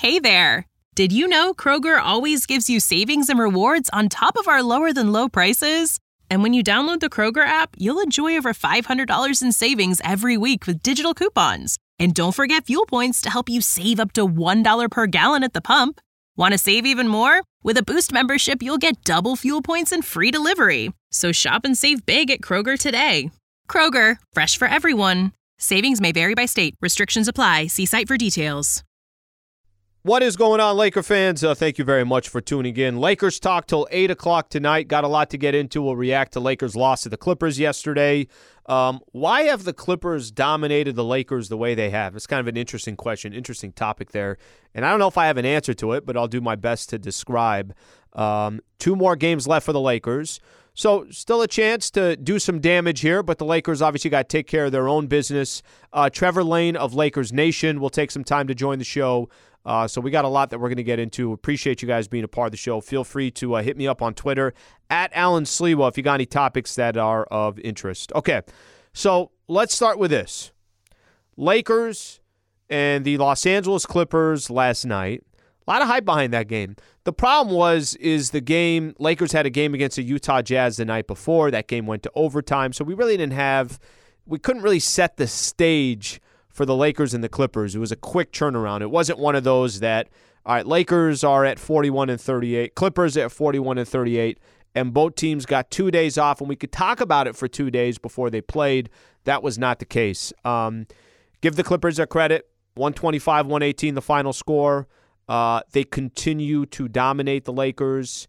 Hey there! Did you know Kroger always gives you savings and rewards on top of our lower-than-low prices? And when you download the Kroger app, you'll enjoy over $500 in savings every week with digital coupons. And don't forget fuel points to help you save up to $1 per gallon at the pump. Want to save even more? With a Boost membership, you'll get double fuel points and free delivery. So shop and save big at Kroger today. Kroger, fresh for everyone. Savings may vary by state. Restrictions apply. See site for details. What is going on, Laker fans? Thank you very much for tuning in. Lakers talk till 8 o'clock tonight. Got a lot to get into. We'll react to Lakers' loss to the Clippers yesterday. Why have the Clippers dominated the Lakers the way they have? It's kind of an interesting question, interesting topic there. And I don't know if I have an answer to it, but I'll do my best to describe. 2 more games left for the Lakers. So still a chance to do some damage here, but the Lakers obviously got to take care of their own business. Trevor Lane of Lakers Nation will take some time to join the show. So we got a lot that we're going to get into. Appreciate you guys being a part of the show. Feel free to hit me up on Twitter, @AlanSlewa, if you got any topics that are of interest. Okay, so let's start with this. Lakers and the Los Angeles Clippers last night. A lot of hype behind that game. The problem is the game, Lakers had a game against the Utah Jazz the night before. That game went to overtime, so we couldn't really set the stage for the Lakers and the Clippers. It was a quick turnaround. It wasn't one of those that, all right, Lakers are at 41-38, Clippers at 41-38, and both teams got 2 days off, and we could talk about it for 2 days before they played. That was not the case. Give the Clippers their credit. 125-118, the final score. They continue to dominate the Lakers.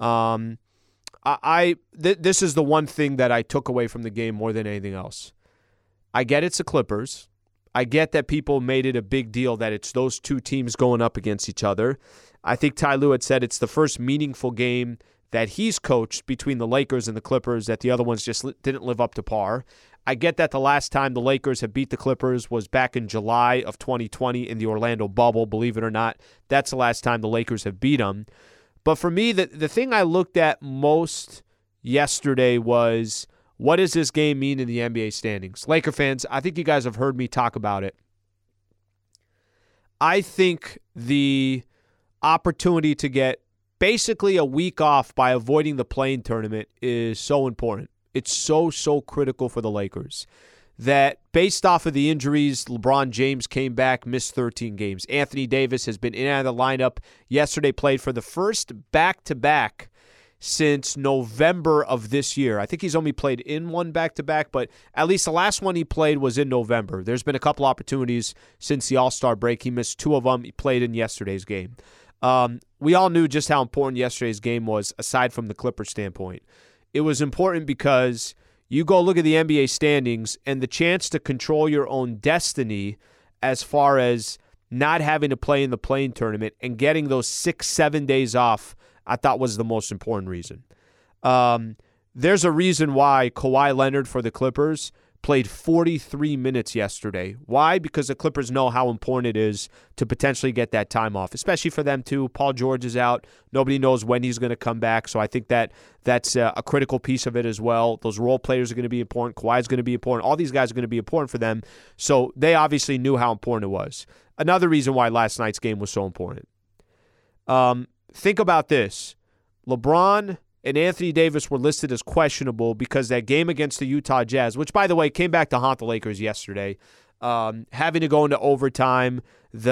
This is the one thing that I took away from the game more than anything else. I get it's the Clippers. I get that people made it a big deal that it's those two teams going up against each other. I think Ty Lue had said it's the first meaningful game that he's coached between the Lakers and the Clippers, that the other ones just didn't live up to par. I get that the last time the Lakers have beat the Clippers was back in July of 2020 in the Orlando bubble. Believe it or not, that's the last time the Lakers have beat them. But for me, the thing I looked at most yesterday was, what does this game mean in the NBA standings? Laker fans, I think you guys have heard me talk about it. I think the opportunity to get basically a week off by avoiding the play-in tournament is so important. It's so critical for the Lakers that based off of the injuries, LeBron James came back, missed 13 games. Anthony Davis has been in and out of the lineup. Yesterday played for the first back-to-back since November of this year. I think he's only played in one back-to-back, but at least the last one he played was in November. There's been a couple opportunities since the All-Star break. He missed 2 of them. He played in yesterday's game. We all knew just how important yesterday's game was, aside from the Clippers standpoint. It was important because you go look at the NBA standings and the chance to control your own destiny as far as not having to play in the play-in tournament and getting those 6-7 days off, I thought was the most important reason. There's a reason why Kawhi Leonard for the Clippers played 43 minutes yesterday. Why? Because the Clippers know how important it is to potentially get that time off, especially for them too. Paul George is out. Nobody knows when he's going to come back, so I think that's a critical piece of it as well. Those role players are going to be important. Kawhi's going to be important. All these guys are going to be important for them, so they obviously knew how important it was. Another reason why last night's game was so important. Think about this. LeBron and Anthony Davis were listed as questionable because that game against the Utah Jazz, which, by the way, came back to haunt the Lakers yesterday, having to go into overtime,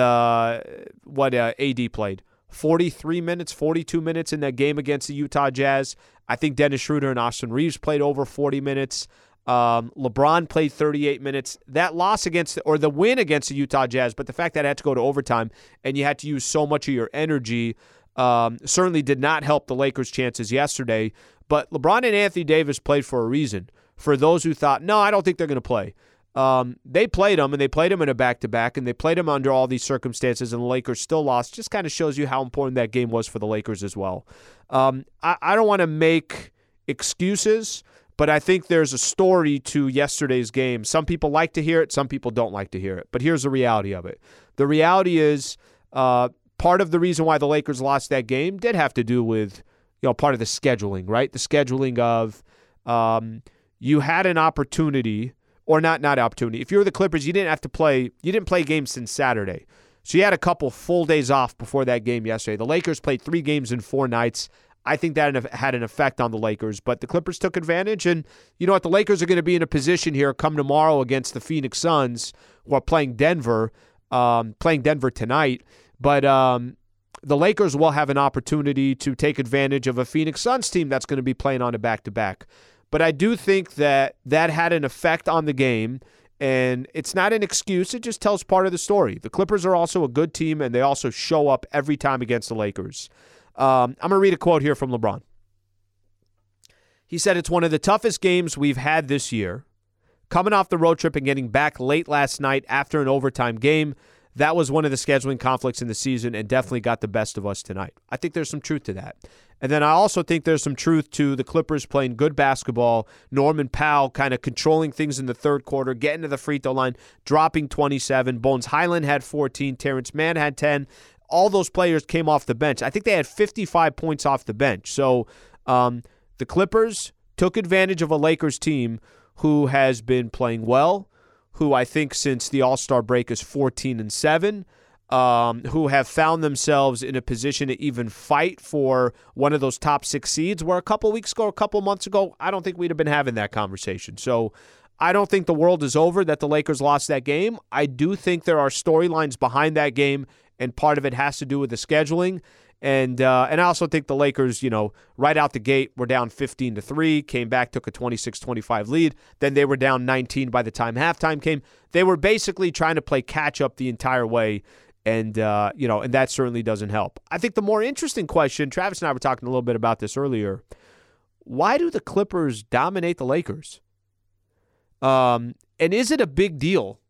AD played 43 minutes, 42 minutes in that game against the Utah Jazz. I think Dennis Schroeder and Austin Reeves played over 40 minutes. LeBron played 38 minutes. That loss the win against the Utah Jazz, but the fact that it had to go to overtime and you had to use so much of your energy certainly did not help the Lakers' chances yesterday. But LeBron and Anthony Davis played for a reason. For those who thought, no, I don't think they're going to play. They played them, and they played them in a back-to-back, and they played them under all these circumstances, and the Lakers still lost. Just kind of shows you how important that game was for the Lakers as well. I don't want to make excuses, but I think there's a story to yesterday's game. Some people like to hear it. Some people don't like to hear it. But here's the reality of it. The reality is part of the reason why the Lakers lost that game did have to do with part of the scheduling, right? The scheduling of you had an opportunity, or not opportunity. If you were the Clippers, you didn't have to play. You didn't play games since Saturday. So you had a couple full days off before that game yesterday. The Lakers played 3 games in 4 nights. I think that had an effect on the Lakers, but the Clippers took advantage. And you know what? The Lakers are going to be in a position here come tomorrow against the Phoenix Suns, who are playing Denver tonight. But the Lakers will have an opportunity to take advantage of a Phoenix Suns team that's going to be playing on a back-to-back. But I do think that had an effect on the game, and it's not an excuse. It just tells part of the story. The Clippers are also a good team, and they also show up every time against the Lakers. I'm going to read a quote here from LeBron. He said, "It's one of the toughest games we've had this year. Coming off the road trip and getting back late last night after an overtime game, that was one of the scheduling conflicts in the season and definitely got the best of us tonight." I think there's some truth to that. And then I also think there's some truth to the Clippers playing good basketball, Norman Powell kind of controlling things in the third quarter, getting to the free throw line, dropping 27. Bones Highland had 14. Terrence Mann had 10. All those players came off the bench. I think they had 55 points off the bench. So the Clippers took advantage of a Lakers team who has been playing well, who I think since the All-Star break is 14-7, who have found themselves in a position to even fight for one of those top 6 seeds, where a couple months ago, I don't think we'd have been having that conversation. So I don't think the world is over that the Lakers lost that game. I do think there are storylines behind that game, and part of it has to do with the scheduling. And I also think the Lakers, right out the gate, were down 15-3, came back, took a 26-25 lead. Then they were down 19 by the time halftime came. They were basically trying to play catch-up the entire way, and that certainly doesn't help. I think the more interesting question, Travis and I were talking a little bit about this earlier, why do the Clippers dominate the Lakers? And is it a big deal?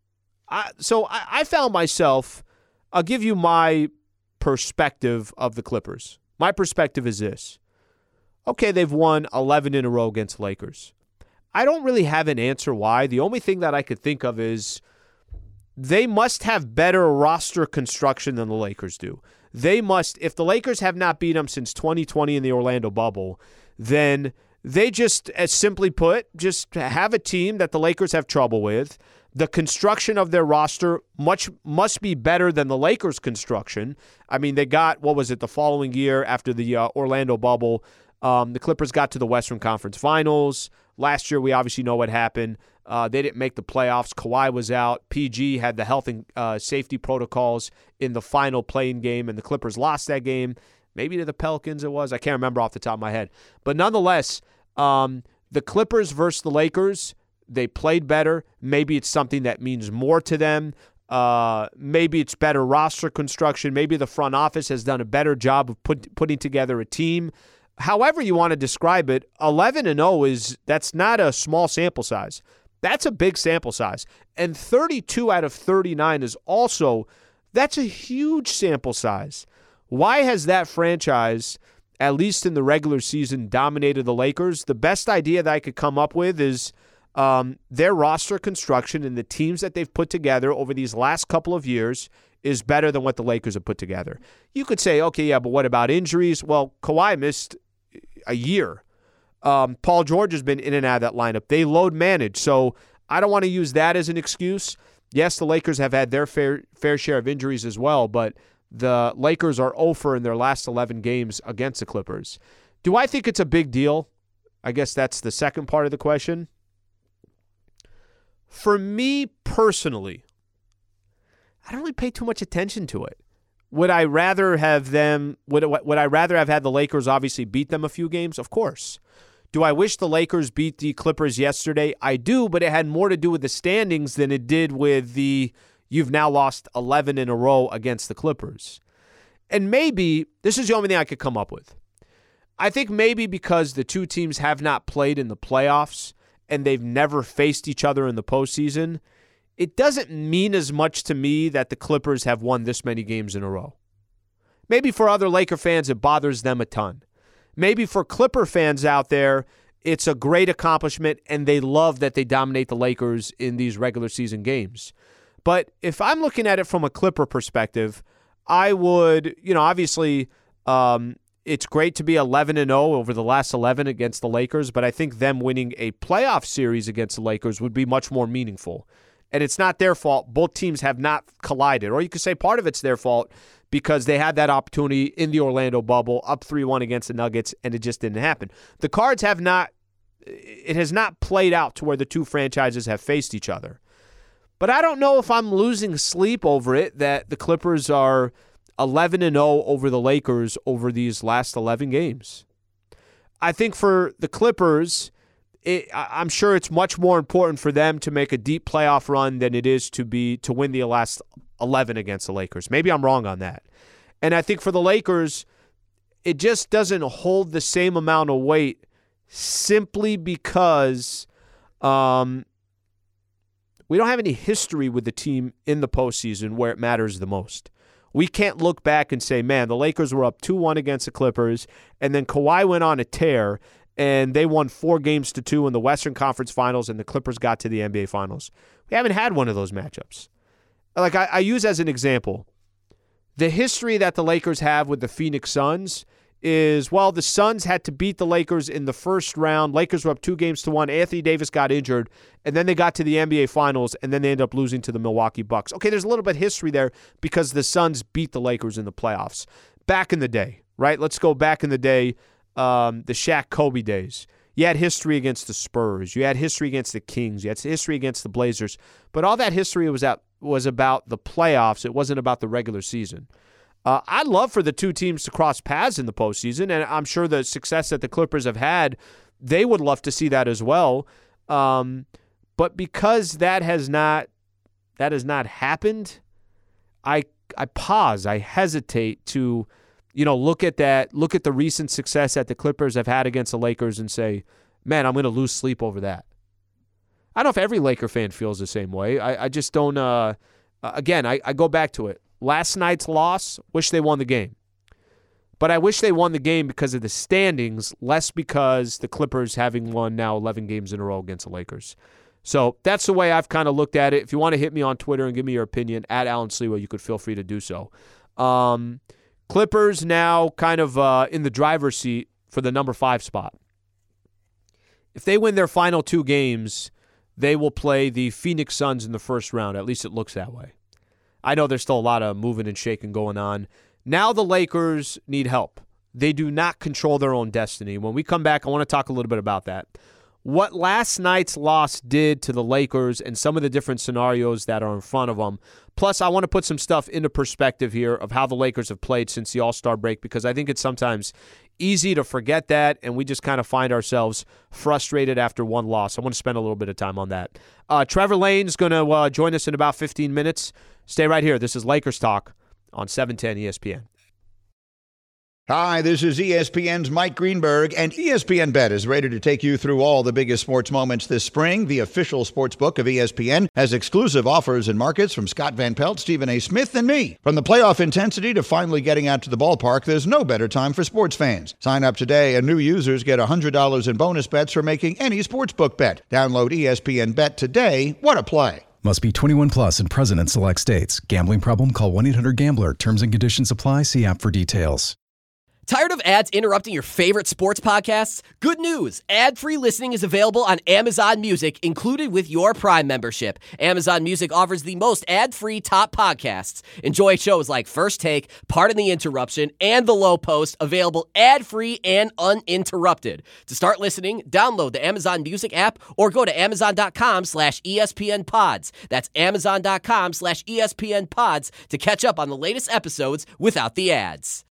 I found myself, I'll give you my perspective of the Clippers. My perspective is this. Okay, they've won 11 in a row against the Lakers. I don't really have an answer why. The only thing that I could think of is they must have better roster construction than the Lakers do. They must, if the Lakers have not beat them since 2020 in the Orlando bubble, then they just, as simply put, just have a team that the Lakers have trouble with. The construction of their roster must be better than the Lakers' construction. I mean, they got, the following year after the Orlando bubble, the Clippers got to the Western Conference Finals. Last year, we obviously know what happened. They didn't make the playoffs. Kawhi was out. PG had the health and safety protocols in the final play-in game, and the Clippers lost that game. Maybe to the Pelicans it was. I can't remember off the top of my head. But nonetheless, the Clippers versus the Lakers, they played better. Maybe it's something that means more to them. Maybe it's better roster construction. Maybe the front office has done a better job of putting together a team. However you want to describe it, 11-0 that's not a small sample size. That's a big sample size. And 32 out of 39 that's a huge sample size. Why has that franchise, at least in the regular season, dominated the Lakers? The best idea that I could come up with is their roster construction and the teams that they've put together over these last couple of years is better than what the Lakers have put together. You could say, okay, yeah, but what about injuries? Well, Kawhi missed a year. Paul George has been in and out of that lineup. They load manage, so I don't want to use that as an excuse. Yes, the Lakers have had their fair share of injuries as well, but the Lakers are 0-for in their last 11 games against the Clippers. Do I think it's a big deal? I guess that's the second part of the question. For me personally, I don't really pay too much attention to it. Would I rather have them? Would I rather have had the Lakers obviously beat them a few games? Of course. Do I wish the Lakers beat the Clippers yesterday? I do, but it had more to do with the standings than it did with you've now lost 11 in a row against the Clippers. And maybe this is the only thing I could come up with. I think maybe because the two teams have not played in the playoffs and they've never faced each other in the postseason, it doesn't mean as much to me that the Clippers have won this many games in a row. Maybe for other Laker fans, it bothers them a ton. Maybe for Clipper fans out there, it's a great accomplishment and they love that they dominate the Lakers in these regular season games. But if I'm looking at it from a Clipper perspective, I would, obviously it's great to be 11-0 over the last 11 against the Lakers, but I think them winning a playoff series against the Lakers would be much more meaningful. And it's not their fault. Both teams have not collided. Or you could say part of it's their fault because they had that opportunity in the Orlando bubble, up 3-1 against the Nuggets, and it just didn't happen. The Cards have not – it has not played out to where the two franchises have faced each other. But I don't know if I'm losing sleep over it that the Clippers are 11-0 over the Lakers over these last 11 games. I think for the Clippers – I'm sure it's much more important for them to make a deep playoff run than it is to win the last 11 against the Lakers. Maybe I'm wrong on that. And I think for the Lakers, it just doesn't hold the same amount of weight simply because we don't have any history with the team in the postseason where it matters the most. We can't look back and say, man, the Lakers were up 2-1 against the Clippers, and then Kawhi went on a tear, and they won 4-2 in the Western Conference Finals, and the Clippers got to the NBA Finals. We haven't had one of those matchups. Like I use as an example, the history that the Lakers have with the Phoenix Suns is, well, the Suns had to beat the Lakers in the first round. Lakers were up 2-1. Anthony Davis got injured, and then they got to the NBA Finals, and then they ended up losing to the Milwaukee Bucks. Okay, there's a little bit of history there because the Suns beat the Lakers in the playoffs. Back in the day, right? Let's go back in the day. The Shaq-Kobe days. You had history against the Spurs. You had history against the Kings. You had history against the Blazers. But all that history was about the playoffs. It wasn't about the regular season. I'd love for the two teams to cross paths in the postseason, and I'm sure the success that the Clippers have had, they would love to see that as well. But because that has not happened, I pause. I hesitate to look at the recent success that the Clippers have had against the Lakers and say, man, I'm going to lose sleep over that. I don't know if every Laker fan feels the same way. I just don't. Again, I go back to it. Last night's loss, wish they won the game. But I wish they won the game because of the standings, less because the Clippers having won now 11 games in a row against the Lakers. So that's the way I've kind of looked at it. If you want to hit me on Twitter and give me your opinion, at Alan Sliwa, you could feel free to do so. Clippers now kind of in the driver's seat for the number 5 spot. If they win their final 2 games, they will play the Phoenix Suns in the first round. At least it looks that way. I know there's still a lot of moving and shaking going on. Now the Lakers need help. They do not control their own destiny. When we come back, I want to talk a little bit about that. What last night's loss did to the Lakers and some of the different scenarios that are in front of them. Plus, I want to put some stuff into perspective here of how the Lakers have played since the All-Star break, because I think it's sometimes easy to forget that, and we just kind of find ourselves frustrated after one loss. I want to spend a little bit of time on that. Trevor Lane is going to join us in about 15 minutes. Stay right here. This is Lakers Talk on 710 ESPN. Hi, this is ESPN's Mike Greenberg, and ESPN Bet is ready to take you through all the biggest sports moments this spring. The official sports book of ESPN has exclusive offers and markets from Scott Van Pelt, Stephen A. Smith, and me. From the playoff intensity to finally getting out to the ballpark, there's no better time for sports fans. Sign up today, and new users get $100 in bonus bets for making any sportsbook bet. Download ESPN Bet today. What a play. Must be 21 plus and present in select states. Gambling problem? Call 1-800-GAMBLER. Terms and conditions apply. See app for details. Tired of ads interrupting your favorite sports podcasts? Good news! Ad-free listening is available on Amazon Music, included with your Prime membership. Amazon Music offers the most ad-free top podcasts. Enjoy shows like First Take, Pardon the Interruption, and The Low Post, available ad-free and uninterrupted. To start listening, download the Amazon Music app or go to amazon.com/ESPNpods. That's amazon.com/ESPNpods to catch up on the latest episodes without the ads.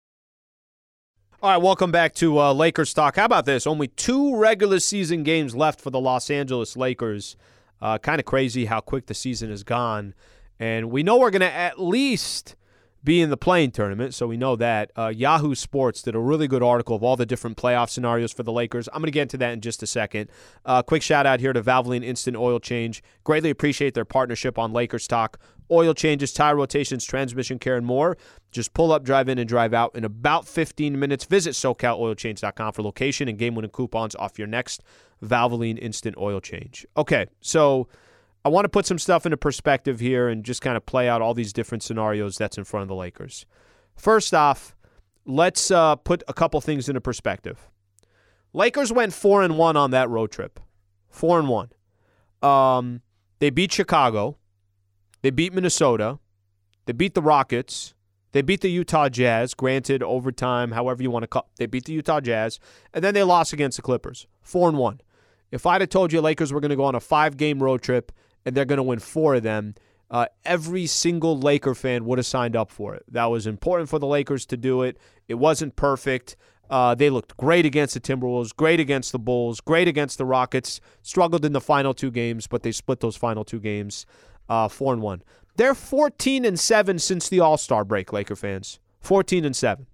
All right, welcome back to Lakers Talk. How about this? Only 2 regular season games left for the Los Angeles Lakers. Kind of crazy how quick the season has gone. And we know we're going to at least be in the play-in tournament, so we know that. Yahoo Sports did a really good article of all the different playoff scenarios for the Lakers. I'm going to get into that in just a second. Quick shout-out here to Valvoline Instant Oil Change. Greatly appreciate their partnership on Lakers Talk. Oil changes, tire rotations, transmission care, and more. Just pull up, drive in, and drive out in about 15 minutes. Visit SoCalOilChange.com for location and game-winning coupons off your next Valvoline Instant Oil Change. Okay, so I want to put some stuff into perspective here and just kind of play out all these different scenarios that's in front of the Lakers. First off, let's put a couple things into perspective. Lakers went 4-1 on that road trip. 4-1. They beat Chicago. They beat Minnesota. They beat the Rockets. They beat the Utah Jazz, granted overtime, however you want to call it. They beat the Utah Jazz, and then they lost against the Clippers, 4-1. If I'd have told you Lakers were going to go on a 5-game road trip and they're going to win 4 of them, every single Laker fan would have signed up for it. That was important for the Lakers to do it. It wasn't perfect. They looked great against the Timberwolves, great against the Bulls, great against the Rockets, struggled in the final 2 games, but they split those final 2 games 4-1. They're 14-7 since the All-Star break, Laker fans. 14-7.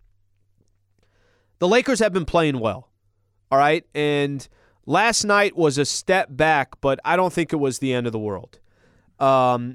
The Lakers have been playing well, all right? And last night was a step back, but I don't think it was the end of the world. The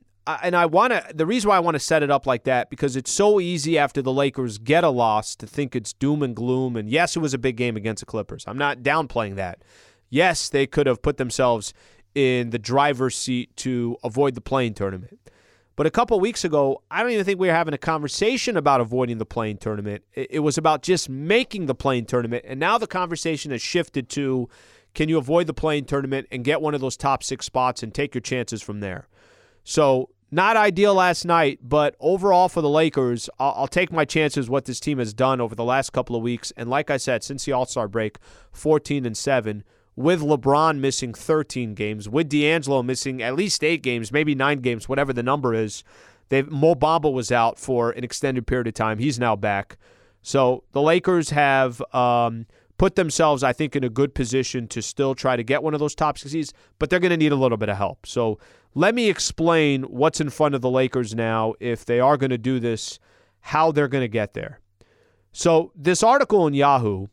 reason why I want to set it up like that, because it's so easy after the Lakers get a loss to think it's doom and gloom. And yes, it was a big game against the Clippers. I'm not downplaying that. Yes, they could have put themselves in the driver's seat to avoid the play-in tournament. But a couple weeks ago, I don't even think we were having a conversation about avoiding the play-in tournament. It was about just making the play-in tournament. And now the conversation has shifted to, can you avoid the play-in tournament and get one of those top 6 spots and take your chances from there? So not ideal last night, but overall for the Lakers, I'll take my chances what this team has done over the last couple of weeks. And like I said, since the All-Star break, 14-7. With LeBron missing 13 games, with D'Angelo missing at least 8 games, maybe 9 games, whatever the number is. Mo Bamba was out for an extended period of time. He's now back. So the Lakers have put themselves, I think, in a good position to still try to get one of those top 6 seeds, but they're going to need a little bit of help. So let me explain what's in front of the Lakers now, if they are going to do this, how they're going to get there. So this article in Yahoo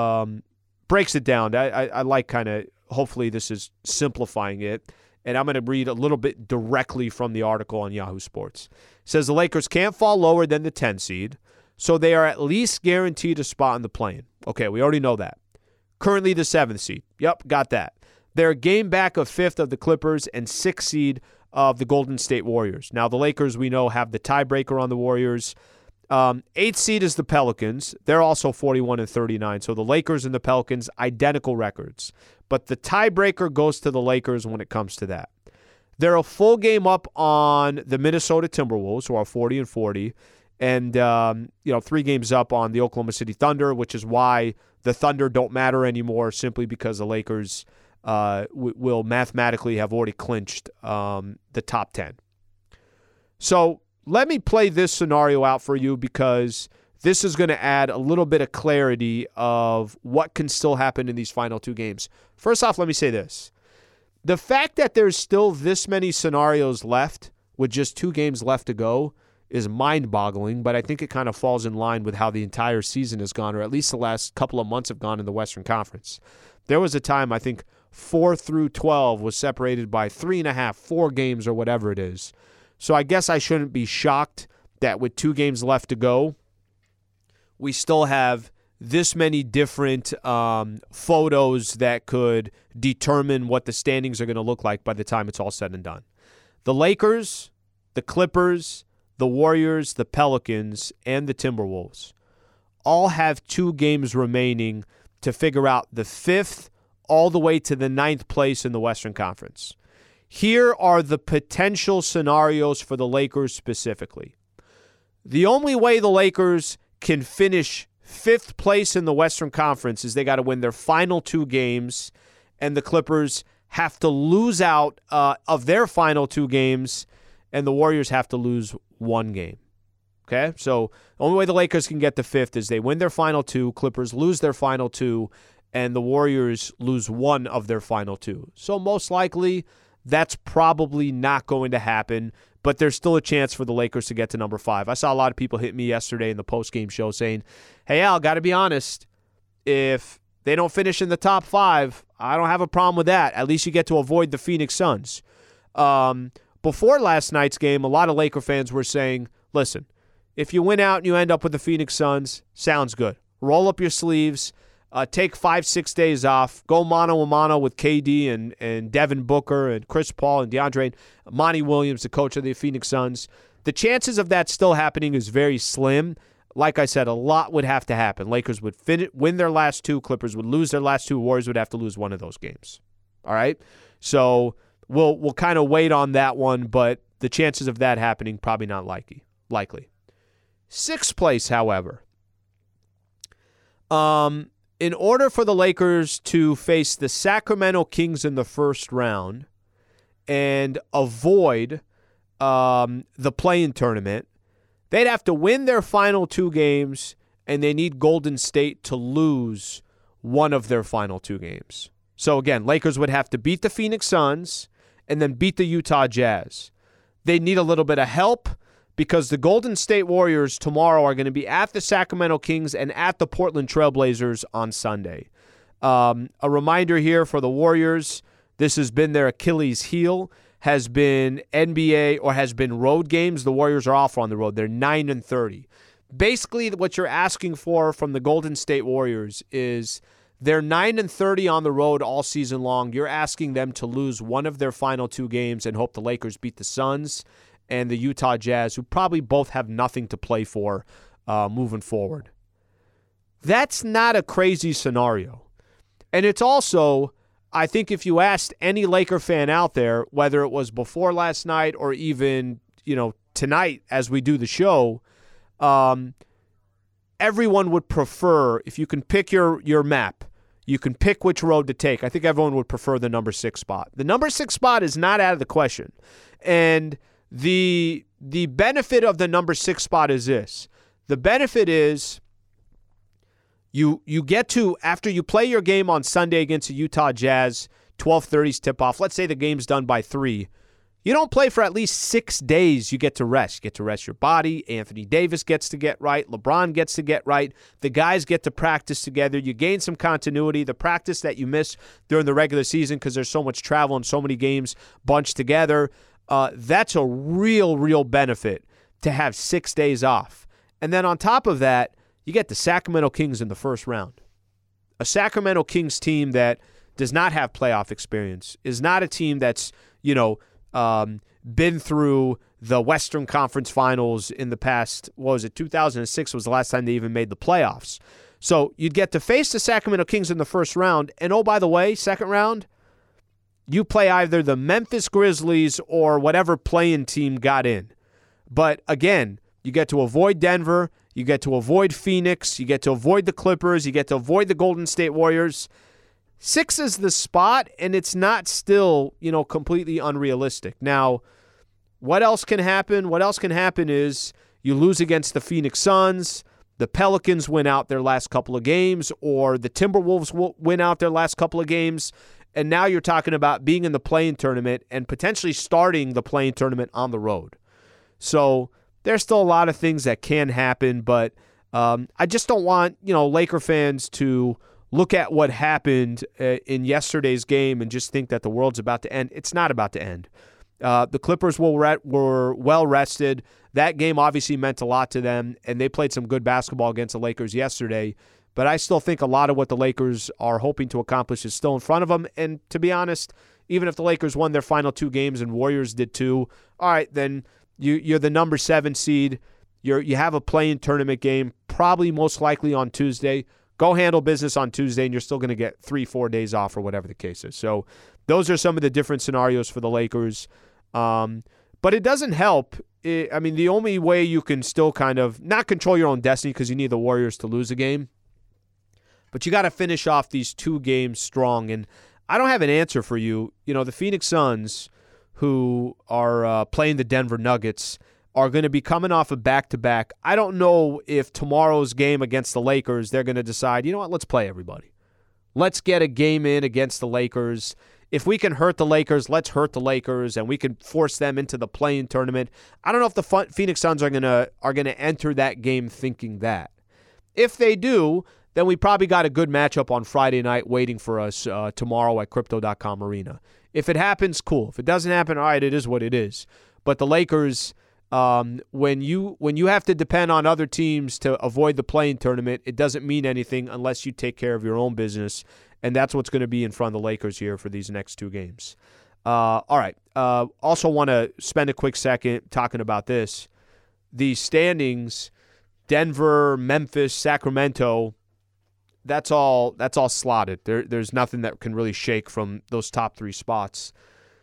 breaks it down. I like kind of, hopefully this is simplifying it, and I'm going to read a little bit directly from the article on Yahoo Sports. It says the Lakers can't fall lower than the 10 seed, so they are at least guaranteed a spot in the play-in. Okay, we already know that. Currently the 7th seed. Yep, got that. They're a game back of 5th of the Clippers and 6th seed of the Golden State Warriors. Now the Lakers, we know, have the tiebreaker on the Warriors. 8th seed is the Pelicans. They're also 41-39. So the Lakers and the Pelicans, identical records. But the tiebreaker goes to the Lakers when it comes to that. They're a full game up on the Minnesota Timberwolves, who are 40-40, and 3 games up on the Oklahoma City Thunder, which is why the Thunder don't matter anymore, simply because the Lakers will mathematically have already clinched the top 10. So let me play this scenario out for you, because this is going to add a little bit of clarity of what can still happen in these final 2 games. First off, let me say this. The fact that there's still this many scenarios left with just 2 games left to go is mind-boggling, but I think it kind of falls in line with how the entire season has gone, or at least the last couple of months have gone in the Western Conference. There was a time, I think, 4 through 12 was separated by 3.5, 4 games or whatever it is. So I guess I shouldn't be shocked that with 2 games left to go, we still have this many different photos that could determine what the standings are going to look like by the time it's all said and done. The Lakers, the Clippers, the Warriors, the Pelicans, and the Timberwolves all have 2 games remaining to figure out the 5th all the way to the 9th place in the Western Conference. Here are the potential scenarios for the Lakers specifically. The only way the Lakers can finish 5th place in the Western Conference is they got to win their final 2 games, and the Clippers have to lose out of their final 2 games, and the Warriors have to lose 1 game. Okay? So the only way the Lakers can get to 5th is they win their final 2, Clippers lose their final 2, and the Warriors lose 1 of their final 2. So most likely, that's probably not going to happen, but there's still a chance for the Lakers to get to number 5. I saw a lot of people hit me yesterday in the postgame show saying, hey, Al, got to be honest, if they don't finish in the top 5, I don't have a problem with that. At least you get to avoid the Phoenix Suns. Before last night's game, a lot of Laker fans were saying, listen, if you win out and you end up with the Phoenix Suns, sounds good. Roll up your sleeves. Take 5-6 days off. Go mano-a-mano with KD and Devin Booker and Chris Paul and DeAndre and Monty Williams, the coach of the Phoenix Suns. The chances of that still happening is very slim. Like I said, a lot would have to happen. Lakers would win their last 2. Clippers would lose their last 2. Warriors would have to lose one of those games. All right? So we'll kind of wait on that one, but the chances of that happening probably not likely. Sixth place, however. In order for the Lakers to face the Sacramento Kings in the first round and avoid the play-in tournament, they'd have to win their final 2 games, and they need Golden State to lose one of their final 2 games. So again, Lakers would have to beat the Phoenix Suns and then beat the Utah Jazz. They need a little bit of help because the Golden State Warriors tomorrow are going to be at the Sacramento Kings and at the Portland Trailblazers on Sunday. A reminder here for the Warriors, this has been their Achilles heel, has been road games. The Warriors are awful on the road. They're 9-30. Basically, what you're asking for from the Golden State Warriors is they're 9-30 on the road all season long. You're asking them to lose one of their final 2 games and hope the Lakers beat the Suns and the Utah Jazz, who probably both have nothing to play for moving forward. That's not a crazy scenario. And it's also, I think if you asked any Laker fan out there, whether it was before last night or even, tonight as we do the show, everyone would prefer, if you can pick your map, you can pick which road to take. I think everyone would prefer the number 6 spot. The number 6 spot is not out of the question. And the benefit of the number 6 spot is this. The benefit is you get to, after you play your game on Sunday against the Utah Jazz, 12:30's tip-off. Let's say the game's done by 3. You don't play for at least 6 days. You get to rest. You get to rest your body. Anthony Davis gets to get right. LeBron gets to get right. The guys get to practice together. You gain some continuity. The practice that you miss during the regular season because there's so much travel and so many games bunched together, that's a real benefit to have 6 days off. And then on top of that, you get the Sacramento Kings in the first round. A Sacramento Kings team that does not have playoff experience, is not a team that's, been through the Western Conference Finals in the past, 2006 was the last time they even made the playoffs. So you'd get to face the Sacramento Kings in the first round, and oh, by the way, second round, you play either the Memphis Grizzlies or whatever play-in team got in. But again, you get to avoid Denver, you get to avoid Phoenix, you get to avoid the Clippers, you get to avoid the Golden State Warriors. 6 is the spot, and it's not still, completely unrealistic. Now, what else can happen? What else can happen is you lose against the Phoenix Suns, the Pelicans win out their last couple of games, or the Timberwolves will win out their last couple of games, and now you're talking about being in the play-in tournament and potentially starting the play-in tournament on the road. So there's still a lot of things that can happen, but I just don't want, Laker fans to look at what happened in yesterday's game and just think that the world's about to end. It's not about to end. The Clippers were well rested. That game obviously meant a lot to them, and they played some good basketball against the Lakers yesterday. But I still think a lot of what the Lakers are hoping to accomplish is still in front of them. And to be honest, even if the Lakers won their final 2 games and Warriors did too, all right, then you're the number 7 seed. You have a play-in tournament game, probably most likely on Tuesday. Go handle business on Tuesday, and you're still going to get 3-4 days off or whatever the case is. So those are some of the different scenarios for the Lakers. But it doesn't help. The only way you can still kind of not control your own destiny because you need the Warriors to lose a game, but you got to finish off these 2 games strong. And I don't have an answer for you. The Phoenix Suns, who are playing the Denver Nuggets, are going to be coming off a back-to-back. I don't know if tomorrow's game against the Lakers, they're going to decide, you know what, let's play everybody. Let's get a game in against the Lakers. If we can hurt the Lakers, let's hurt the Lakers, and we can force them into the play-in tournament. I don't know if the Phoenix Suns are going to enter that game thinking that. If they do, then we probably got a good matchup on Friday night waiting for us tomorrow at Crypto.com Arena. If it happens, cool. If it doesn't happen, all right, it is what it is. But the Lakers, when you have to depend on other teams to avoid the play-in tournament, it doesn't mean anything unless you take care of your own business, and that's what's going to be in front of the Lakers here for these next 2 games. All right. Also want to spend a quick second talking about this. The standings, Denver, Memphis, Sacramento, that's all slotted. There's nothing that can really shake from those top 3 spots.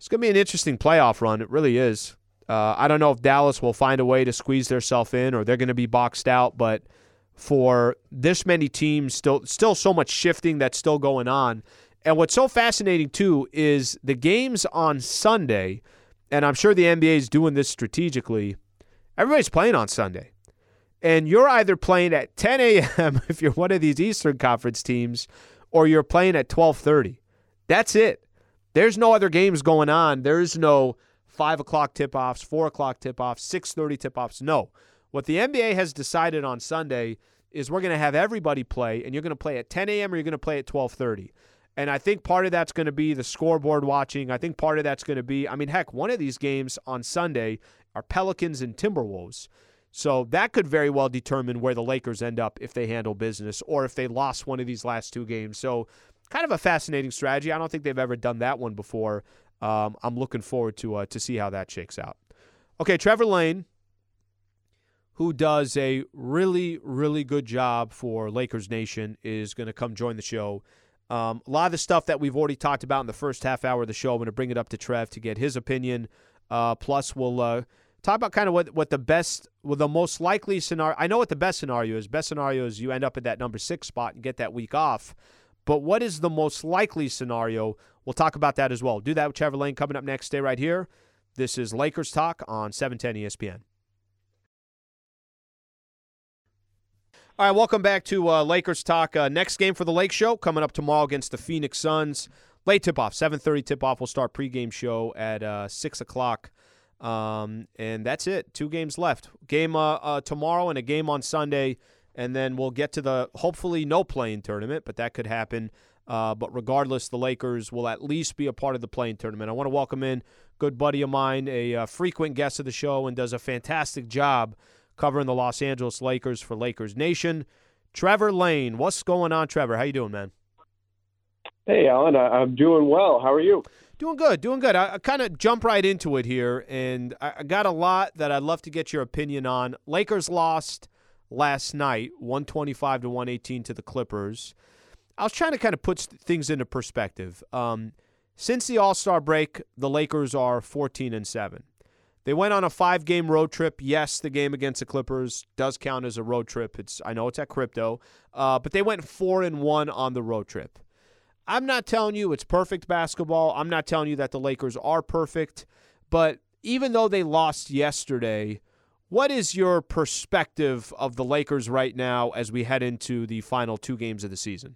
It's going to be an interesting playoff run. It really is. I don't know if Dallas will find a way to squeeze themselves in or they're going to be boxed out, but for this many teams, still so much shifting that's still going on. And what's so fascinating, too, is the games on Sunday, and I'm sure the NBA is doing this strategically, everybody's playing on Sunday. And you're either playing at 10 a.m. if you're one of these Eastern Conference teams, or you're playing at 12:30. That's it. There's no other games going on. There's no 5 o'clock tip-offs, 4 o'clock tip-offs, 6:30 tip-offs. No. What the NBA has decided on Sunday is we're going to have everybody play, and you're going to play at 10 a.m. or you're going to play at 12:30. And I think part of that's going to be the scoreboard watching. I think part of that's going to be, heck, one of these games on Sunday are Pelicans and Timberwolves. So that could very well determine where the Lakers end up if they handle business or if they lost one of these last two games. So kind of a fascinating strategy. I don't think they've ever done that one before. I'm looking forward to see how that shakes out. Okay, Trevor Lane, who does a really, really good job for Lakers Nation, is going to come join the show. A lot of the stuff that we've already talked about in the first half hour of the show, I'm going to bring it up to Trev to get his opinion. Plus, we'll talk about kind of what the most likely scenario. I know what the best scenario is. Best scenario is you end up at that number 6 spot and get that week off. But what is the most likely scenario? We'll talk about that as well. Do that with Trevor Lane coming up next. Stay right here. This is Lakers Talk on 710 ESPN. All right, welcome back to Lakers Talk. Next game for the Lake Show coming up tomorrow against the Phoenix Suns. Late tip-off, 7:30 tip-off. We'll start pregame show at 6 o'clock. And that's it. 2 games left. Game tomorrow and a game on Sunday. And then we'll get to the hopefully no play-in tournament, but that could happen. But regardless, the Lakers will at least be a part of the play-in tournament. I want to welcome in a good buddy of mine, a frequent guest of the show and does a fantastic job covering the Los Angeles Lakers for Lakers Nation, Trevor Lane. What's going on, Trevor? How you doing, man? Hey, Alan. I'm doing well. How are you? Doing good. I kind of jump right into it here, and I got a lot that I'd love to get your opinion on. Lakers lost last night, 125-118 to the Clippers. I was trying to kind of put things into perspective. Since the All-Star break, the Lakers are 14-7. They went on a 5-game road trip. Yes, the game against the Clippers does count as a road trip. I know it's at Crypto, but they went 4-1 on the road trip. I'm not telling you it's perfect basketball. I'm not telling you that the Lakers are perfect, but even though they lost yesterday, what is your perspective of the Lakers right now as we head into the final 2 games of the season?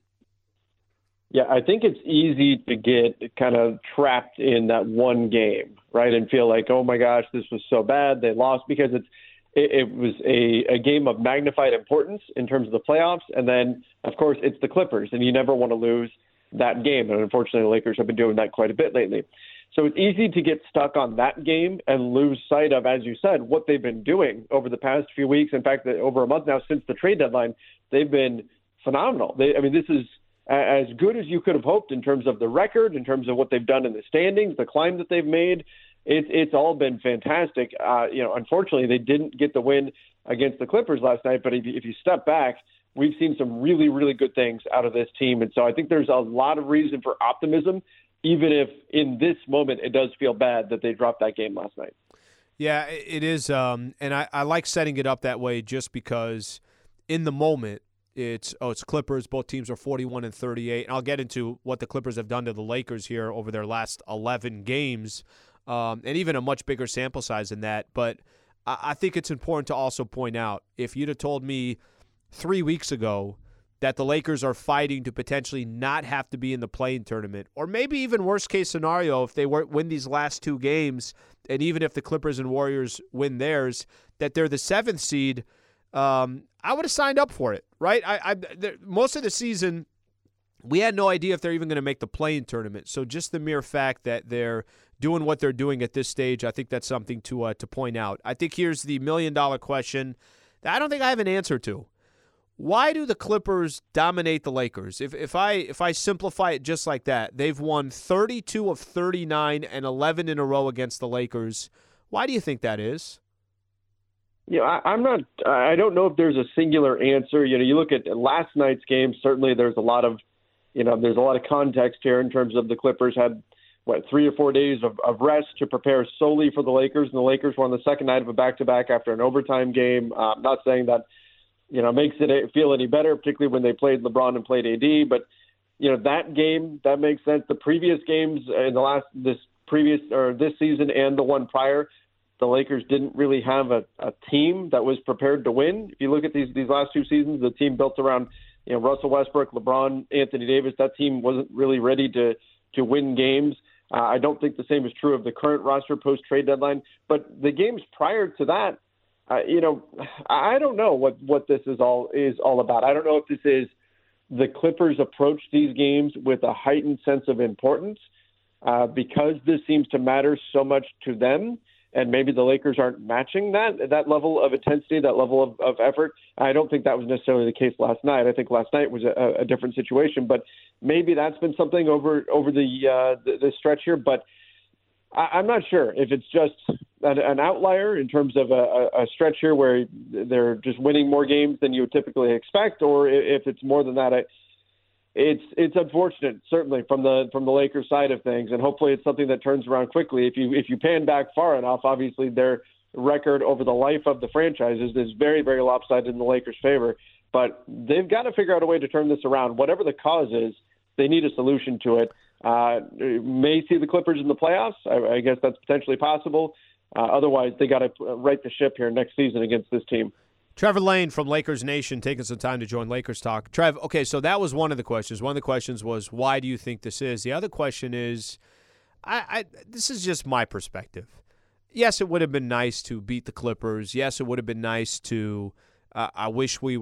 Yeah, I think it's easy to get kind of trapped in that one game, right, and feel like, oh my gosh, this was so bad, they lost, because it was a game of magnified importance in terms of the playoffs, and then, of course, it's the Clippers, and you never want to lose that game, and unfortunately the Lakers have been doing that quite a bit lately. So it's easy to get stuck on that game and lose sight of, as you said, what they've been doing over the past few weeks. In fact, over a month now since the trade deadline, they've been phenomenal. This is as good as you could have hoped in terms of the record, in terms of what they've done in the standings, the climb that they've made. It's all been fantastic. Unfortunately, they didn't get the win against the Clippers last night, but if you step back, we've seen some really, really good things out of this team. And so I think there's a lot of reason for optimism, even if in this moment it does feel bad that they dropped that game last night. Yeah, it is. And I like setting it up that way just because in the moment, it's Clippers. Both teams are 41-38. And I'll get into what the Clippers have done to the Lakers here over their last 11 games, and even a much bigger sample size than that. But I think it's important to also point out, if you'd have told me 3 weeks ago that the Lakers are fighting to potentially not have to be in the play-in tournament, or maybe even worst-case scenario, if they win these last 2 games, and even if the Clippers and Warriors win theirs, that they're the 7th seed, I would have signed up for it, right? Most of the season, we had no idea if they're even going to make the play-in tournament. So just the mere fact that they're doing what they're doing at this stage, I think that's something to point out. I think here's the million-dollar question that I don't think I have an answer to. Why do the Clippers dominate the Lakers? If I simplify it just like that, they've won 32 of 39 and 11 in a row against the Lakers. Why do you think that is? I don't know if there's a singular answer. You look at last night's game, certainly there's a lot of context here in terms of the Clippers had 3 or 4 days of rest to prepare solely for the Lakers. And the Lakers were on the second night of a back-to-back after an overtime game. Not saying that, makes it feel any better, particularly when they played LeBron and played AD. But, that game, that makes sense. The previous games in this season and the one prior, the Lakers didn't really have a team that was prepared to win. If you look at these last two seasons, the team built around, Russell Westbrook, LeBron, Anthony Davis, that team wasn't really ready to win games. I don't think the same is true of the current roster post-trade deadline. But the games prior to that, I don't know what this is all about. I don't know if this is the Clippers approach these games with a heightened sense of importance because this seems to matter so much to them, and maybe the Lakers aren't matching that level of intensity, that level of effort. I don't think that was necessarily the case last night. I think last night was a different situation, but maybe that's been something over the stretch here. But I'm not sure if it's just an outlier in terms of a stretch here where they're just winning more games than you would typically expect, or if it's more than that. It's unfortunate, certainly from the Lakers side of things, and hopefully it's something that turns around quickly. If you pan back far enough, obviously their record over the life of the franchises is very, very lopsided in the Lakers' favor. But they've got to figure out a way to turn this around. Whatever the cause is, they need a solution to it. May see the Clippers in the playoffs. I guess that's potentially possible. Otherwise, they got to right the ship here next season against this team. Trevor Lane from Lakers Nation taking some time to join Lakers Talk. Trev, okay, so that was one of the questions. One of the questions was, why do you think this is? The other question is, this is just my perspective. Yes, it would have been nice to beat the Clippers. Yes, it would have been nice to I wish we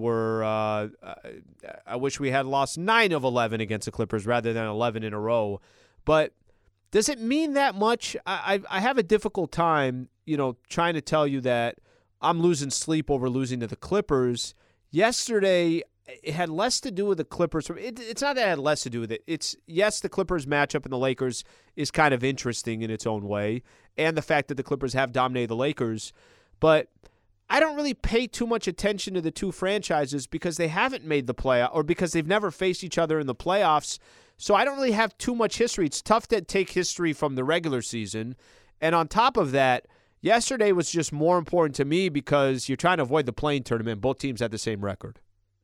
had lost 9 of 11 against the Clippers rather than 11 in a row. But does it mean that much? I have a difficult time, trying to tell you that I'm losing sleep over losing to the Clippers. Yesterday, it had less to do with the Clippers. It's not that it had less to do with it. It's, yes, the Clippers matchup and the Lakers is kind of interesting in its own way, and the fact that the Clippers have dominated the Lakers. But I don't really pay too much attention to the two franchises because they haven't made the playoff, or because they've never faced each other in the playoffs. So I don't really have too much history. It's tough to take history from the regular season. And on top of that, yesterday was just more important to me because you're trying to avoid the play-in tournament. Both teams had the same record.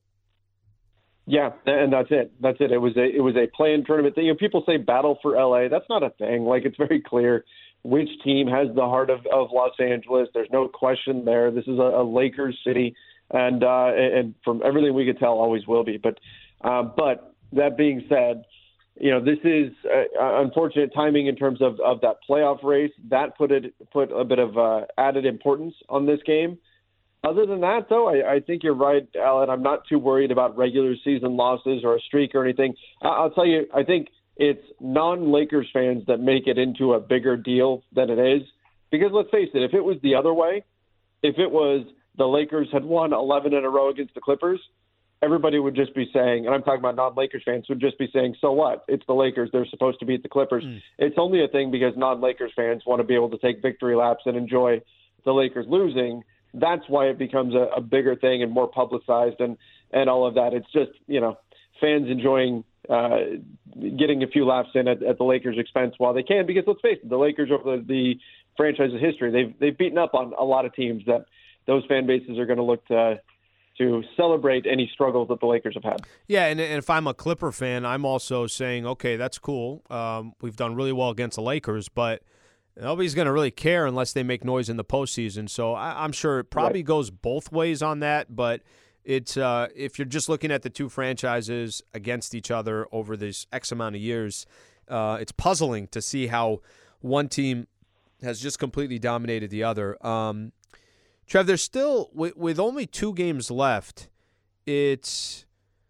Yeah, and that's it. It was a play-in tournament thing. People say battle for LA. That's not a thing. It's very clear which team has the heart of Los Angeles. There's no question there. This is a Lakers city, and from everything we could tell, always will be. But that being said, this is unfortunate timing in terms of that playoff race. That put a bit of added importance on this game. Other than that, though, I think you're right, Alan. I'm not too worried about regular season losses or a streak or anything. I'll tell you, I think it's non-Lakers fans that make it into a bigger deal than it is. Because let's face it, if it was the other way, if it was the Lakers had won 11 in a row against the Clippers, everybody would just be saying, and I'm talking about non-Lakers fans, would just be saying, so what? It's the Lakers. They're supposed to beat the Clippers. It's only a thing because non-Lakers fans want to be able to take victory laps and enjoy the Lakers losing. That's why it becomes a bigger thing and more publicized and all of that. It's just, fans enjoying getting a few laps in at the Lakers' expense while they can, because let's face it, the Lakers over the franchise's history, they've beaten up on a lot of teams that those fan bases are going to look to celebrate any struggles that the Lakers have had. Yeah, and if I'm a Clipper fan, I'm also saying, okay, that's cool. We've done really well against the Lakers, but nobody's going to really care unless they make noise in the postseason. So I'm sure it probably goes both ways on that, but it's if you're just looking at the two franchises against each other over this X amount of years, it's puzzling to see how one team has just completely dominated the other. Trev, there's still, with only 2 games left, it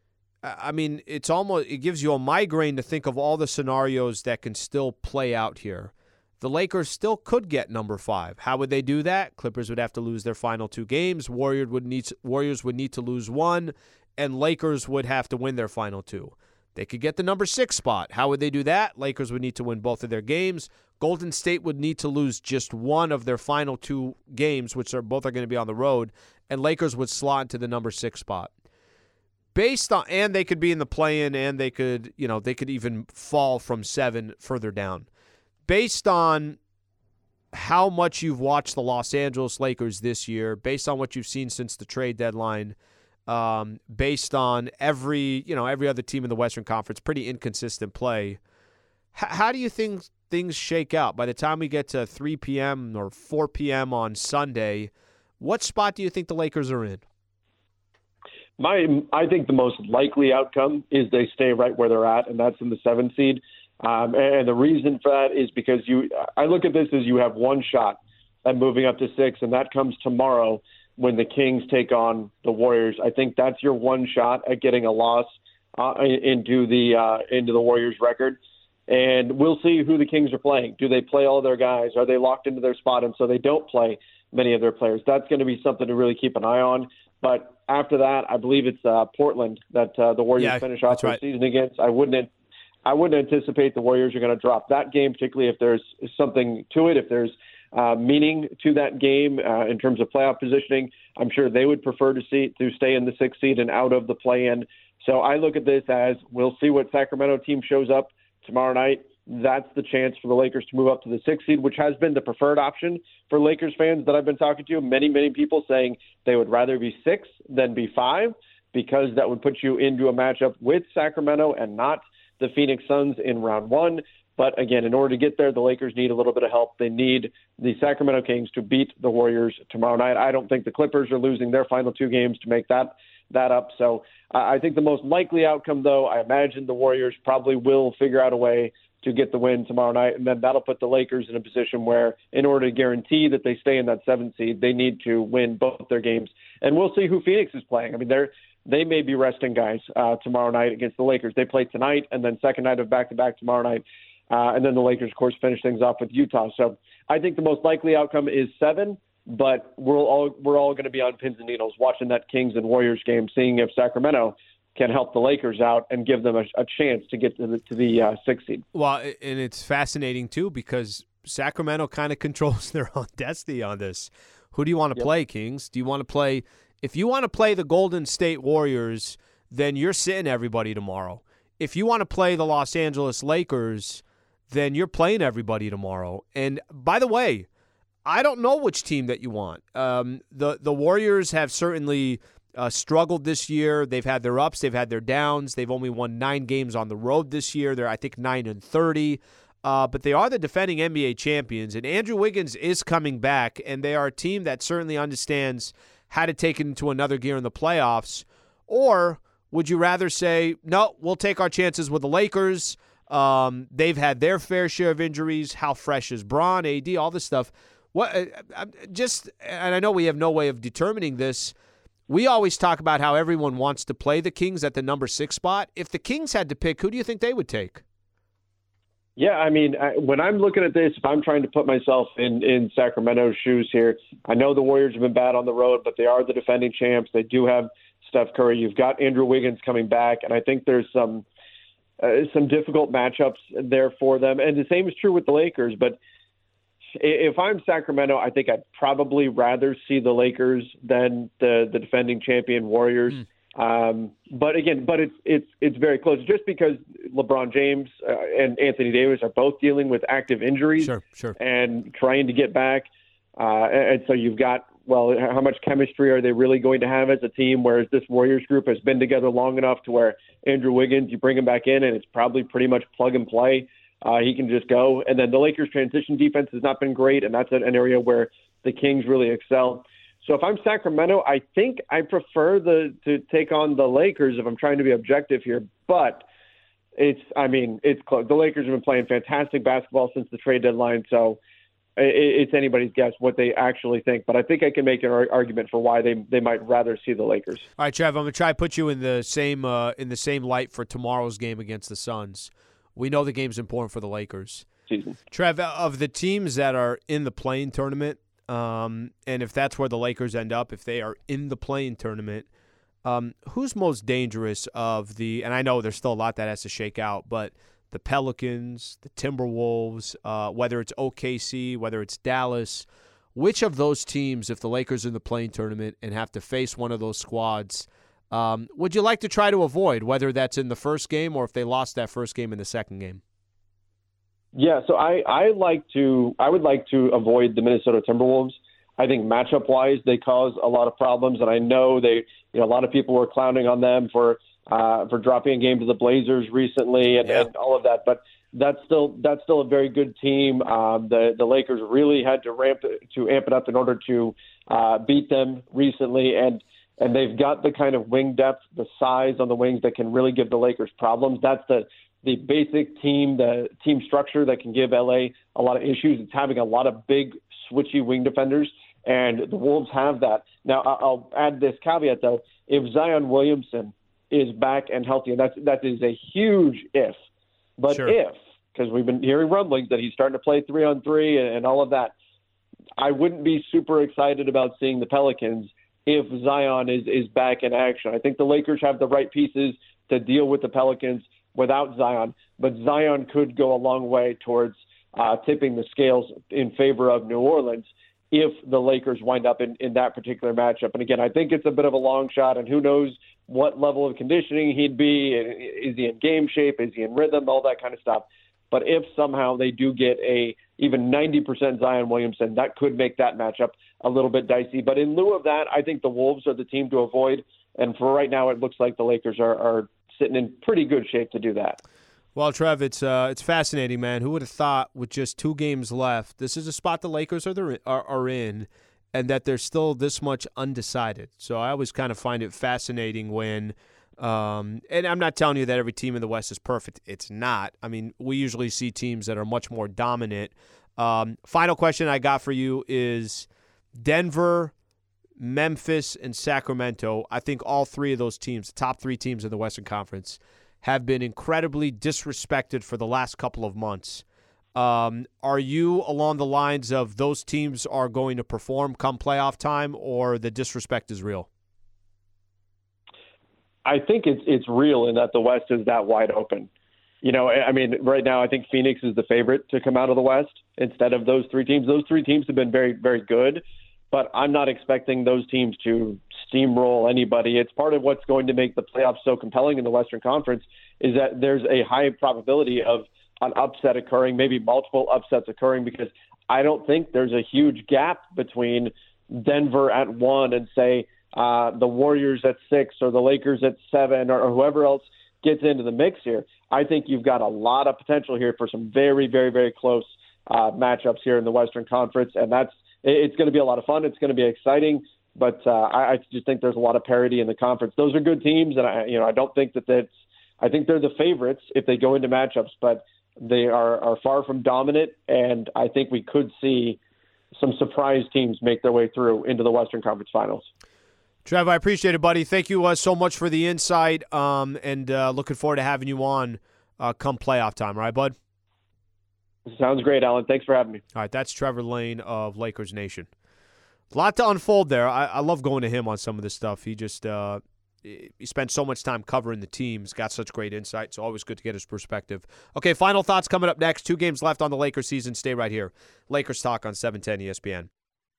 gives you a migraine to think of all the scenarios that can still play out here. The Lakers still could get number 5. How would they do that? Clippers would have to lose their final 2 games. Warriors would need to lose 1, and Lakers would have to win their final 2. They could get the number 6 spot. How would they do that? Lakers would need to win both of their games. Golden State would need to lose just 1 of their final 2 games, which both are going to be on the road, and Lakers would slot into the number 6 spot. And they could be in the play-in, and they could even fall from 7 further down. based on how much you've watched the Los Angeles Lakers this year, based on what you've seen since the trade deadline, based on every other team in the Western Conference, pretty inconsistent play. How do you think things shake out by the time we get to 3 p.m. or 4 p.m. on Sunday? What spot do you think the Lakers are in? I think the most likely outcome is they stay right where they're at, and that's in the 7th seed. And the reason for that is because I look at this as you have one shot at moving up to 6, and that comes tomorrow when the Kings take on the Warriors. I think that's your one shot at getting a loss into the Warriors record. And we'll see who the Kings are playing. Do they play all their guys? Are they locked into their spot, and so they don't play many of their players? That's going to be something to really keep an eye on. But after that, I believe it's Portland that the Warriors finish off their season against. I wouldn't anticipate the Warriors are going to drop that game, particularly if there's something to it, if there's meaning to that game in terms of playoff positioning. I'm sure they would prefer to stay in the 6th seed and out of the play-in. So I look at this as we'll see what Sacramento team shows up tomorrow night. That's the chance for the Lakers to move up to the 6th seed, which has been the preferred option for Lakers fans that I've been talking to. Many people saying they would rather be 6 than be 5 because that would put you into a matchup with Sacramento and not the Phoenix Suns in round 1. But again, in order to get there, the Lakers need a little bit of help. They need the Sacramento Kings to beat the Warriors tomorrow night. I don't think the Clippers are losing their final 2 games to make that up. So I think the most likely outcome, though, I imagine the Warriors probably will figure out a way to get the win tomorrow night, and then that'll put the Lakers in a position where, in order to guarantee that they stay in that 7th seed, they need to win both their games. And we'll see who Phoenix is playing. I mean, they may be resting guys tomorrow night against the Lakers. They play tonight, and then second night of back-to-back tomorrow night. And then the Lakers, of course, finish things off with Utah. So I think the most likely outcome is 7, but we're all going to be on pins and needles watching that Kings and Warriors game, seeing if Sacramento can help the Lakers out and give them a chance to get to the 6th seed. Well, and it's fascinating, too, because Sacramento kind of controls their own destiny on this. Who do you want to play, Kings? Do you want to play – if you want to play the Golden State Warriors, then you're sitting everybody tomorrow. If you want to play the Los Angeles Lakers, then you're playing everybody tomorrow. And by the way, I don't know which team that you want. The Warriors have certainly struggled this year. They've had their ups, they've had their downs. They've only won 9 games on the road this year. They're, I think, 9-30. But they are the defending NBA champions, and Andrew Wiggins is coming back, and they are a team that certainly understands how to take it into another gear in the playoffs. Or would you rather say, no, we'll take our chances with the Lakers? They've had their fair share of injuries. How fresh is Bron, AD, all this stuff? And I know we have no way of determining this. We always talk about how everyone wants to play the Kings at the number 6 spot. If the Kings had to pick, who do you think they would take? Yeah, I mean, when I'm looking at this, if I'm trying to put myself in Sacramento's shoes here, I know the Warriors have been bad on the road, but they are the defending champs. They do have Steph Curry. You've got Andrew Wiggins coming back, and I think there's some difficult matchups there for them. And the same is true with the Lakers. But if I'm Sacramento, I think I'd probably rather see the Lakers than the defending champion Warriors. But it's very close, just because LeBron James and Anthony Davis are both dealing with active injuries and trying to get back. And so you've got, well, how much chemistry are they really going to have as a team? Whereas this Warriors group has been together long enough to where Andrew Wiggins, you bring him back in and it's probably pretty much plug and play. He can just go. And then the Lakers transition defense has not been great, and that's an area where the Kings really excel. So if I'm Sacramento, I think I prefer to take on the Lakers if I'm trying to be objective here. But it's close. The Lakers have been playing fantastic basketball since the trade deadline, so it's anybody's guess what they actually think. But I think I can make an argument for why they might rather see the Lakers. All right, Trev, I'm going to try to put you in the same light for tomorrow's game against the Suns. We know the game's important for the Lakers. Trev, of the teams that are in the play-in tournament, and if that's where the Lakers end up, if they are in the play-in tournament, who's most dangerous of the – and I know there's still a lot that has to shake out, but the Pelicans, the Timberwolves, whether it's OKC, whether it's Dallas, which of those teams, if the Lakers are in the play-in tournament and have to face one of those squads, would you like to try to avoid, whether that's in the first game or if they lost that first game in the second game? Yeah, so I would like to avoid the Minnesota Timberwolves. I think matchup-wise, they cause a lot of problems, and I know a lot of people were clowning on them for dropping a game to the Blazers recently and all of that. But that's still a very good team. The Lakers really had to amp it up in order to beat them recently, and they've got the kind of wing depth, the size on the wings that can really give the Lakers problems. That's the basic team, the team structure that can give LA a lot of issues. It's having a lot of big, switchy wing defenders, and the Wolves have that. Now, I'll add this caveat, though. If Zion Williamson is back and healthy, and that is a huge if, but sure. Because we've been hearing rumblings that he's starting to play 3-on-3 and all of that, I wouldn't be super excited about seeing the Pelicans if Zion is back in action. I think the Lakers have the right pieces to deal with the Pelicans without Zion, but Zion could go a long way towards tipping the scales in favor of New Orleans if the Lakers wind up in that particular matchup. And again, I think it's a bit of a long shot, and who knows what level of conditioning he'd be. Is he in game shape? Is he in rhythm? All that kind of stuff. But if somehow they do get even 90% Zion Williamson, that could make that matchup a little bit dicey. But in lieu of that, I think the Wolves are the team to avoid. And for right now, it looks like the Lakers are sitting in pretty good shape to do that. Well, Trev, it's fascinating, man. Who would have thought with just 2 games left, this is a spot the Lakers are in, and that there's still this much undecided. So I always kind of find it fascinating when and I'm not telling you that every team in the West is perfect. It's not. I mean, we usually see teams that are much more dominant. Final question I got for you is Denver, Memphis, and Sacramento. I think all 3 of those teams, the top 3 teams in the Western Conference, have been incredibly disrespected for the last couple of months. Are you along the lines of those teams are going to perform come playoff time, or the disrespect is real? I think it's real in that the West is that wide open. I mean, right now I think Phoenix is the favorite to come out of the West instead of those 3 teams. Those 3 teams have been very, very good, but I'm not expecting those teams to steamroll anybody. It's part of what's going to make the playoffs so compelling in the Western Conference is that there's a high probability of an upset occurring, maybe multiple upsets occurring, because I don't think there's a huge gap between Denver at 1 and, say, the Warriors at 6 or the Lakers at 7 or whoever else gets into the mix here. I think you've got a lot of potential here for some very, very, very close matchups here in the Western Conference, and it's going to be a lot of fun. It's going to be exciting, but I just think there's a lot of parity in the conference. Those are good teams, and I don't think I think they're the favorites if they go into matchups, but they are far from dominant, and I think we could see some surprise teams make their way through into the Western Conference Finals. Trev, I appreciate it, buddy. Thank you so much for the insight, and looking forward to having you on come playoff time. All right, bud? Sounds great, Alan. Thanks for having me. All right, that's Trevor Lane of Lakers Nation. A lot to unfold there. I love going to him on some of this stuff. He just he spent so much time covering the teams, got such great insight, so always good to get his perspective. Okay, final thoughts coming up next. 2 games left on the Lakers season. Stay right here. Lakers Talk on 710 ESPN.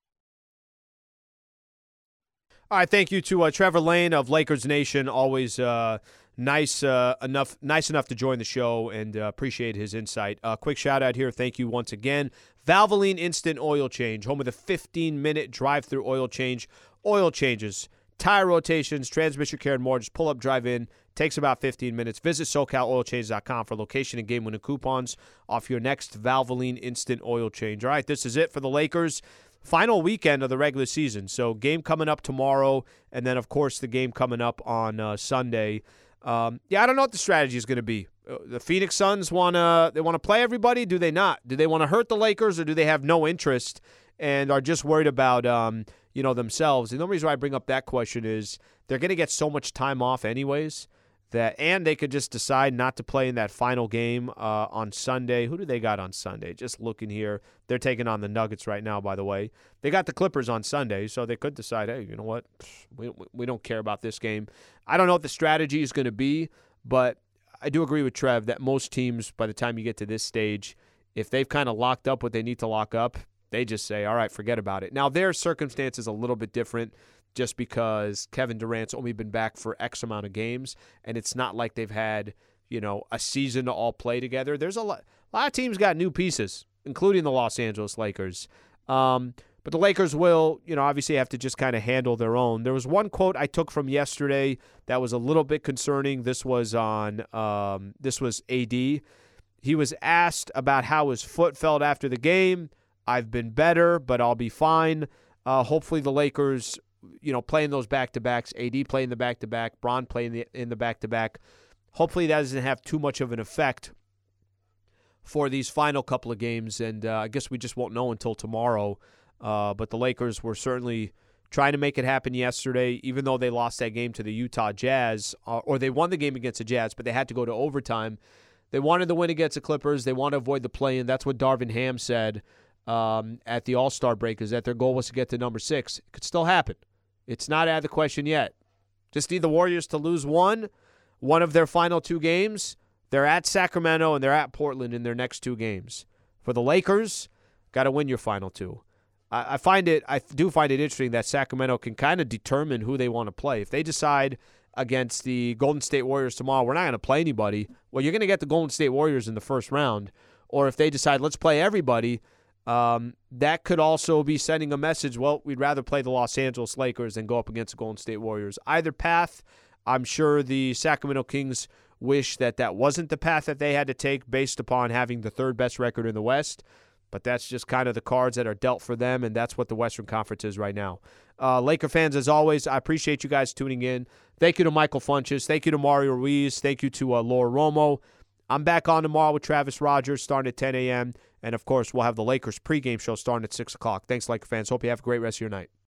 All right, thank you to Trevor Lane of Lakers Nation. Always nice enough to join the show, and appreciate his insight. Quick shout out here. Thank you once again. Valvoline Instant Oil Change, home of the 15-minute drive-through oil change. Oil changes, tire rotations, transmission care, and more. Just pull up, drive in. Takes about 15 minutes. Visit SoCalOilChange.com for location and game-winning coupons off your next Valvoline Instant Oil Change. All right, this is it for the Lakers. Final weekend of the regular season. So game coming up tomorrow, and then, of course, the game coming up on Sunday. I don't know what the strategy is going to be. The Phoenix Suns want to play everybody? Do they not? Do they want to hurt the Lakers, or do they have no interest and are just worried about themselves? And the only reason why I bring up that question is they're going to get so much time off anyways, and they could just decide not to play in that final game on Sunday. Who do they got on Sunday? Just looking here. They're taking on the Nuggets right now, by the way. They got the Clippers on Sunday, so they could decide, hey, you know what? We don't care about this game. I don't know what the strategy is going to be, but I do agree with Trev that most teams, by the time you get to this stage, if they've kind of locked up what they need to lock up, they just say, all right, forget about it. Now, their circumstance is a little bit different, just because Kevin Durant's only been back for X amount of games, and it's not like they've had, a season to all play together. There's a lot of teams got new pieces, including the Los Angeles Lakers. But the Lakers will, obviously have to just kind of handle their own. There was one quote I took from yesterday that was a little bit concerning. This was AD. He was asked about how his foot felt after the game. I've been better, but I'll be fine. Hopefully the Lakers, playing those back-to-backs, AD playing the back-to-back, Bron playing in the back-to-back. Hopefully that doesn't have too much of an effect for these final couple of games, and I guess we just won't know until tomorrow. But the Lakers were certainly trying to make it happen yesterday, even though they lost that game to the Utah Jazz, or they won the game against the Jazz, but they had to go to overtime. They wanted the win against the Clippers. They want to avoid the play-in. That's what Darvin Ham said at the All-Star break, is that their goal was to get to number 6. It could still happen. It's not out of the question yet. Just need the Warriors to lose one of their final 2 games. They're at Sacramento and they're at Portland in their next 2 games. For the Lakers, got to win your final 2. I do find it interesting that Sacramento can kind of determine who they want to play. If they decide against the Golden State Warriors tomorrow, we're not going to play anybody, well, you're going to get the Golden State Warriors in the first round. Or if they decide, let's play everybody, that could also be sending a message, well, we'd rather play the Los Angeles Lakers than go up against the Golden State Warriors. Either path, I'm sure the Sacramento Kings wish that wasn't the path that they had to take based upon having the 3rd best record in the West. But that's just kind of the cards that are dealt for them, and that's what the Western Conference is right now. Laker fans, as always, I appreciate you guys tuning in. Thank you to Michael Funches. Thank you to Mario Ruiz. Thank you to Laura Romo. I'm back on tomorrow with Travis Rogers starting at 10 a.m. And, of course, we'll have the Lakers pregame show starting at 6 o'clock. Thanks, Laker fans. Hope you have a great rest of your night.